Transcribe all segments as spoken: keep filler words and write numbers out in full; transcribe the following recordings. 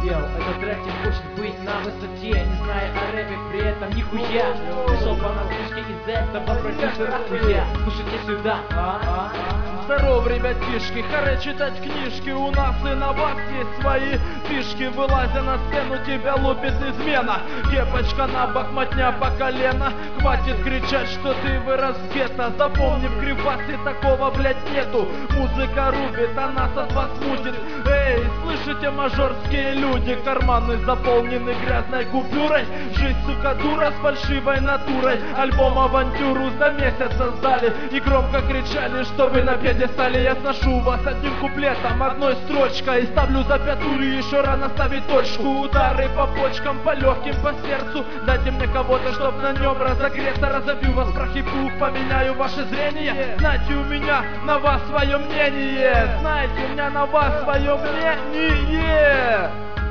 дел. Этот трек тебе хочет быть на высоте, не зная о рэпе, при этом нихуя. Пришел по наслышке из этого продюсера хуя. Слушайте сюда, а, а, а. Здорово, ребятишки, харе читать книжки. У нас и на вас есть свои фишки. Вылазя на сцену, тебя лупит измена. Кепочка на бок, мотня по колено. Хватит кричать, что ты вырос где-то. Запомни, в Кривбасе такого, блять, нету. Музыка рубит, а нас от вас мутит. Эй, слышите, мажорские люди? Карманы заполнены грязной купюрой. Жизнь, сука, дура с фальшивой натурой. Альбом авантюру за месяц создали и громко кричали, что вы на пьедестале. Я сношу вас одним куплетом, одной строчкой, и ставлю запятую, еще рано ставить точку. Удары по почкам, по легким, по сердцу. Дайте мне кого-то, чтоб на нем разогреться. Разобью вас в прах и пух, поменяю ваше зрение. Знайте, у меня на вас свое мнение. Знайте, у меня на вас свое мнение.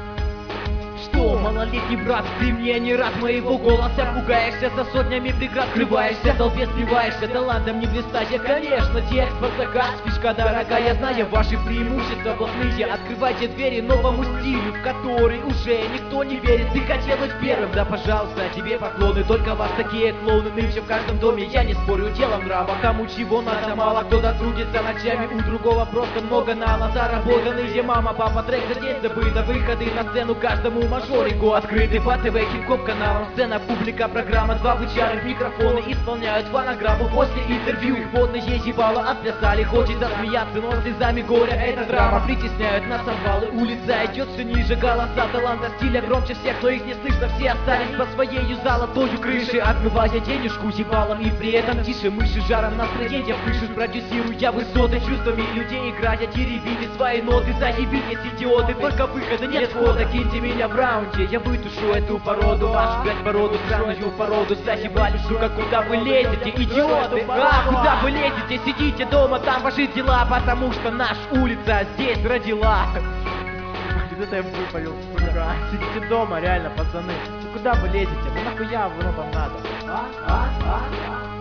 Что, малолетний брат, ты мне не рад моего голоса? Пугаешься, за сотнями преград скрываешься, в толпе сбиваешься, талантом не блистаешь. Конечно, текст под заказ, фишка дорогая, зная ваши преимущества блатные. Открывайте двери новому стилю, в который уже никто не верит. Ты хотел быть первым, да пожалуйста, тебе поклоны. Только вас такие клоуны нынче в каждом доме. Я не спорю, дело нрава, кому чего надо мало. Кто-то трудится ночами, у другого просто много нала. Заработанные мама, папа, трек за день забыто. Выходы на сцену каждому мажорику открыты по ТВ, хип-хоп каналам. Сцена, публика, программа, два бычары в микрофоны исполняют фонограмму. После интервью их потные ебало отплясали. Хочется смеяться, но слезами горя это драма. Притесняют нас обвалы, улица идет все ниже. Голоса таланта, стиля громче всех, но их не слышно. Все остались по своей золотою крышей, отмывая денежку ебалом. И при этом тише мыши, жаром настроение пышут. Продюсирую я высоты, чувствами людей играя, теребите свои ноты. Заебитесь, идиоты, только выхода нет входа. Киньте меня в раунде, я вытушу эту породу. Вашу, блять, породу, сраную породу. Заебали, сука, куда вы лезете, идиоты? А, куда вы лезете? Сидите дома, там ваши дела. Потому что наша улица здесь родила. Где-то я выпалил, сука. Сидите дома, реально, пацаны. Ну куда вы лезете? Ну нахуя вы вам надо? А, а, а, а.